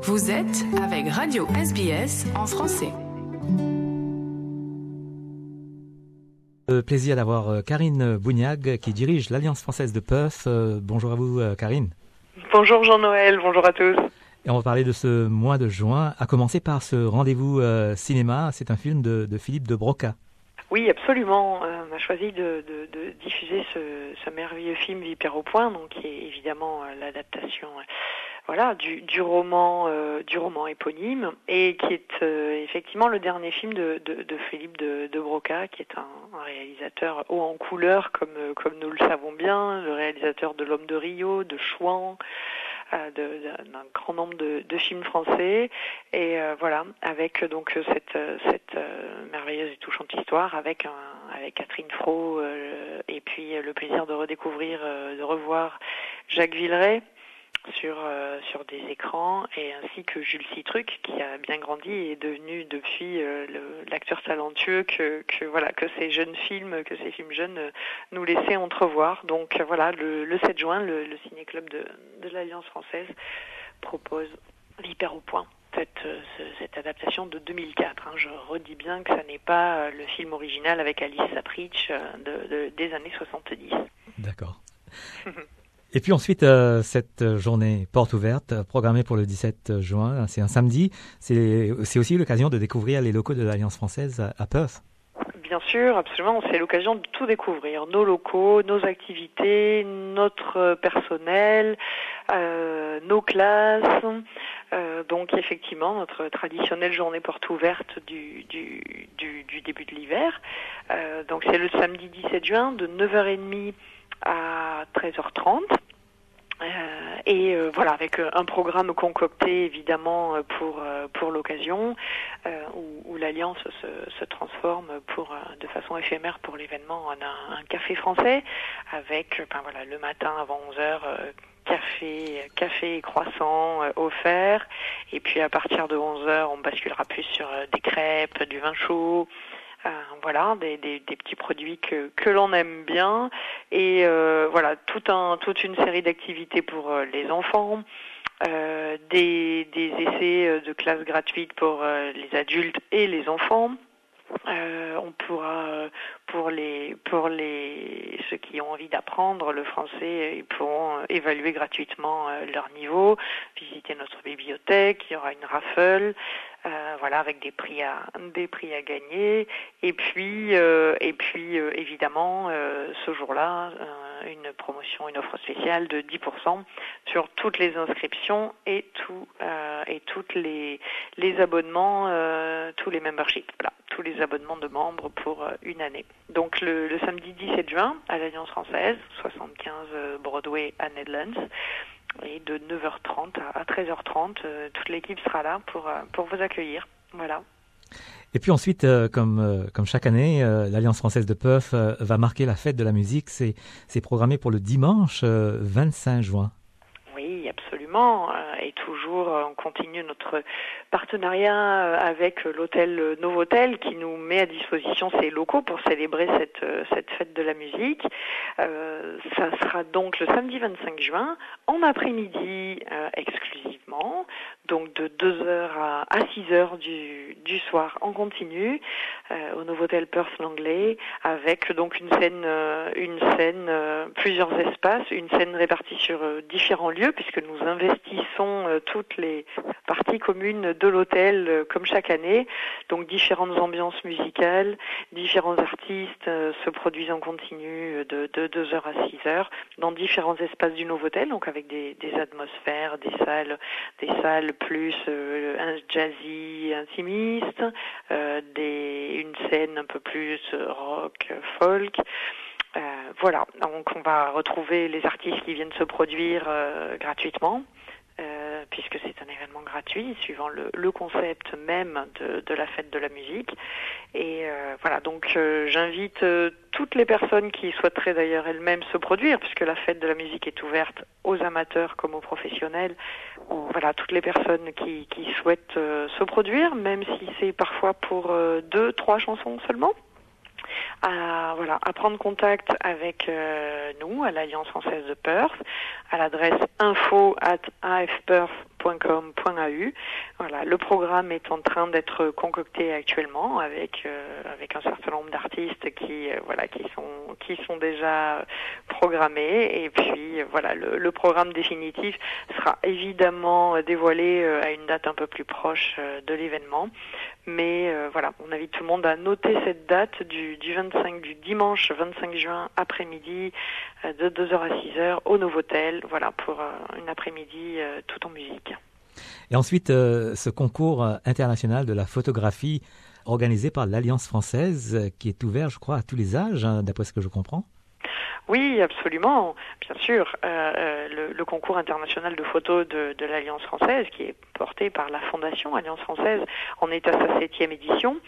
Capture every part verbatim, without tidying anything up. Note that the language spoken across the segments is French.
Vous êtes avec Radio S B S en français. Le plaisir d'avoir Karine Bougnac qui dirige l'Alliance française de Perth. Bonjour à vous Karine. Bonjour Jean-Noël, bonjour à tous. Et on va parler de ce mois de juin, à commencer par ce rendez-vous euh, cinéma. C'est un film de, de Philippe de Broca. Oui, absolument. Euh, on a choisi de, de, de diffuser ce, ce merveilleux film Vipère au point, donc qui est évidemment euh, l'adaptation euh, voilà, du, du roman euh, du roman éponyme, et qui est euh, effectivement le dernier film de, de, de Philippe de, de Broca, qui est un, un réalisateur haut en couleur, comme, comme nous le savons bien, le réalisateur de L'Homme de Rio, de Chouan, euh, de, de, d'un grand nombre de, de films français, et euh, voilà, avec donc cette, cette euh, merveilleuse et touchante histoire, avec, un, avec Catherine Fro, euh, et puis le plaisir de redécouvrir, euh, de revoir Jacques Villeray, sur euh, sur des écrans, et ainsi que Jules Citruc, qui a bien grandi et est devenu depuis euh, le, l'acteur talentueux que que voilà que ces jeunes films que ces films jeunes euh, nous laissaient entrevoir. Donc euh, voilà, le, le sept juin, le, le ciné-club de de l'Alliance française propose Vipère au point, cette euh, cette adaptation de deux mille quatre. Hein. Je redis bien que ça n'est pas euh, le film original avec Alice Sapritch euh, de, de des années soixante-dix. D'accord. Et puis ensuite, euh, cette journée porte ouverte, programmée pour le dix-sept juin, c'est un samedi. C'est, c'est aussi l'occasion de découvrir les locaux de l'Alliance française à, à Perth. Bien sûr, absolument. C'est l'occasion de tout découvrir. Nos locaux, nos activités, notre personnel, euh, nos classes. Euh, donc effectivement, notre traditionnelle journée porte ouverte du, du, du, du début de l'hiver. Euh, donc c'est le samedi dix-sept juin de neuf heures trente à treize heures trente. Euh, et euh, voilà, avec euh, un programme concocté évidemment euh, pour euh, pour l'occasion, euh, où, où l'Alliance se, se transforme pour euh, de façon éphémère pour l'événement en un, un café français, avec ben voilà, le matin avant onze heures euh, café café et croissants euh, offerts, et puis à partir de onze heures on basculera plus sur euh, des crêpes, du vin chaud. Euh, voilà, des, des, des petits produits que, que l'on aime bien, et euh, voilà, tout un, toute une série d'activités pour euh, les enfants, euh, des, des essais de classe gratuites pour euh, les adultes et les enfants. Euh, on pourra, euh, pour les pour les ceux qui ont envie d'apprendre le français, ils pourront euh, évaluer gratuitement euh, leur niveau, visiter notre bibliothèque. Il y aura une raffle, euh, voilà, avec des prix à des prix à gagner, et puis euh, et puis euh, évidemment euh, ce jour-là euh, une promotion, une offre spéciale de dix pour cent sur toutes les inscriptions et tout euh, et toutes les les abonnements, euh, tous les memberships, voilà, tous les abonnements de membres pour euh, une année. Donc le, le samedi dix-sept juin à l'Alliance française, soixante-quinze Broadway à Nedlands, et de neuf heures trente à treize heures trente, euh, toute l'équipe sera là pour, euh, pour vous accueillir. Voilà. Et puis ensuite, euh, comme, euh, comme chaque année, euh, l'Alliance française de Perth euh, va marquer la fête de la musique. C'est, c'est programmé pour le dimanche euh, vingt-cinq juin. Oui, absolument. Et toujours, on continue notre partenariat avec l'hôtel Novotel, qui nous met à disposition ses locaux pour célébrer cette, cette fête de la musique. Euh, ça sera donc le samedi vingt-cinq juin, en après-midi euh, exclusivement, donc de deux heures à, à six heures du, du soir en continu, euh, au Novotel Perth Langley, avec donc une scène, euh, une scène, euh, plusieurs espaces, une scène répartie sur euh, différents lieux, puisque nous investissons euh, toutes les parties communes de l'hôtel euh, comme chaque année. Donc différentes ambiances musicales, différents artistes euh, se produisent en continu de, de deux heures à six heures dans différents espaces du Novotel, donc avec des, des atmosphères, des salles, des salles plus euh, un jazzy intimiste, euh, des, une scène un peu plus rock, folk. Euh, voilà, donc on va retrouver les artistes qui viennent se produire euh, gratuitement, euh, puisque c'est un événement gratuit, suivant le, le concept même de, de la fête de la musique. Et euh, voilà, donc euh, j'invite euh, toutes les personnes qui souhaiteraient d'ailleurs elles-mêmes se produire, puisque la fête de la musique est ouverte aux amateurs comme aux professionnels. Ou, voilà, toutes les personnes qui, qui souhaitent euh, se produire, même si c'est parfois pour euh, deux, trois chansons seulement. à, voilà, à prendre contact avec euh, nous, à l'Alliance française de Perth, à l'adresse info arobase a f perth point com point a u. Voilà, le programme est en train d'être concocté actuellement avec euh, avec un certain nombre d'artistes qui euh, voilà qui sont qui sont déjà programmés, et puis euh, voilà le, le programme définitif sera évidemment dévoilé euh, à une date un peu plus proche euh, de l'événement. Mais euh, voilà, on invite tout le monde à noter cette date du, du vingt-cinq, du dimanche vingt-cinq juin après-midi, euh, de deux heures à six heures au Novotel, voilà, pour euh, une après-midi euh, tout en musique. Et ensuite, euh, ce concours international de la photographie organisé par l'Alliance française, euh, qui est ouvert, je crois, à tous les âges, hein, d'après ce que je comprends. Oui, absolument, bien sûr. Euh, euh, le, le concours international de photos de, de l'Alliance française, qui est porté par la Fondation Alliance française, en est à sa septième édition,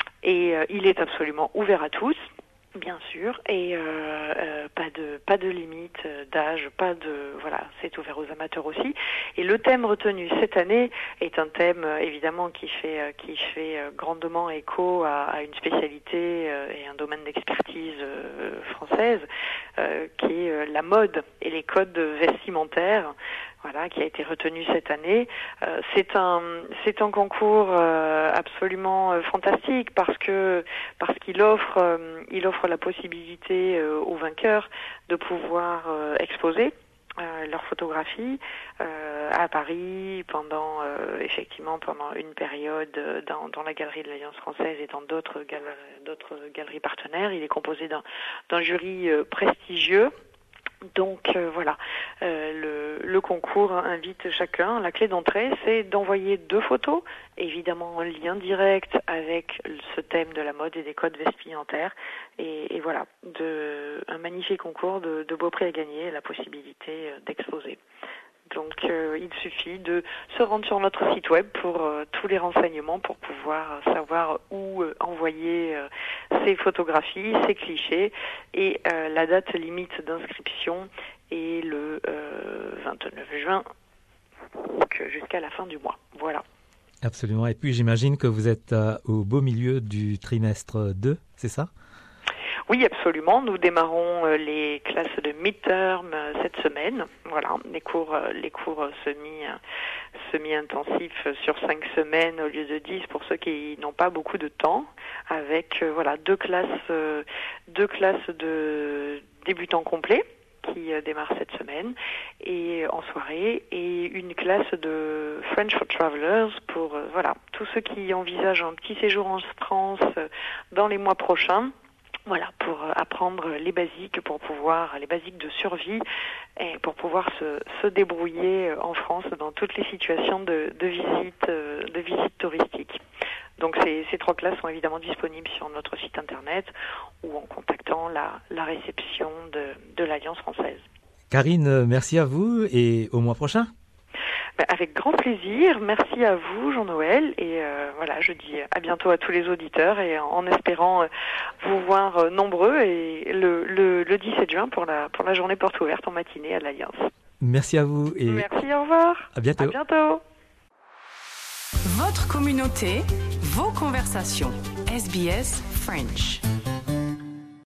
et euh, il est absolument ouvert à tous, bien sûr, et euh, euh, pas de pas de limite d'âge, pas de voilà, c'est ouvert aux amateurs aussi. Et le thème retenu cette année est un thème euh, évidemment qui fait euh, qui fait euh, grandement écho à, à une spécialité euh, et un domaine d'expertise euh, française, euh, qui est euh, la mode et les codes vestimentaires. Voilà, qui a été retenu cette année. Euh, c'est un c'est un concours euh, absolument euh, fantastique parce que parce qu'il offre euh, il offre la possibilité euh, aux vainqueurs de pouvoir euh, exposer euh, leurs photographies euh, à Paris pendant euh, effectivement pendant une période euh, dans dans la galerie de l'Alliance française et dans d'autres galeries d'autres galeries partenaires. Il est composé d'un d'un jury euh, prestigieux. Donc euh, voilà, euh, le, le concours invite chacun. La clé d'entrée, c'est d'envoyer deux photos, évidemment en lien direct avec ce thème de la mode et des codes vestimentaires. Et, et voilà, de, un magnifique concours de, de beaux prix à gagner, la possibilité d'exposer. Donc euh, il suffit de se rendre sur notre site web pour euh, tous les renseignements, pour pouvoir savoir où euh, envoyer euh, ces photographies, ces clichés, et euh, la date limite d'inscription est le euh, vingt-neuf juin, donc jusqu'à la fin du mois. Voilà. Absolument. Et puis j'imagine que vous êtes euh, au beau milieu du trimestre deux, c'est ça ? Oui, absolument. Nous démarrons euh, les classes de mid-term euh, cette semaine. Voilà, les cours, euh, les cours euh, semi, euh, semi-intensifs sur cinq semaines au lieu de dix pour ceux qui n'ont pas beaucoup de temps, avec euh, voilà deux classes, euh, deux classes de débutants complets qui euh, démarrent cette semaine et en soirée, et une classe de French for Travelers pour euh, voilà tous ceux qui envisagent un petit séjour en France euh, dans les mois prochains. Voilà, pour apprendre les basiques, pour pouvoir, les basiques de survie, et pour pouvoir se, se débrouiller en France dans toutes les situations de, de visite, de visite touristique. Donc ces, ces trois classes sont évidemment disponibles sur notre site internet ou en contactant la, la réception de, de l'Alliance française. Karine, merci à vous et au mois prochain. Avec grand plaisir, merci à vous Jean-Noël, et euh, voilà, je dis à bientôt à tous les auditeurs, et en, en espérant euh, vous voir euh, nombreux et le, le, le dix-sept juin pour la, pour la journée porte ouverte en matinée à l'Alliance. Merci à vous et merci, au revoir. À bientôt. À bientôt. Votre communauté, vos conversations. S B S French.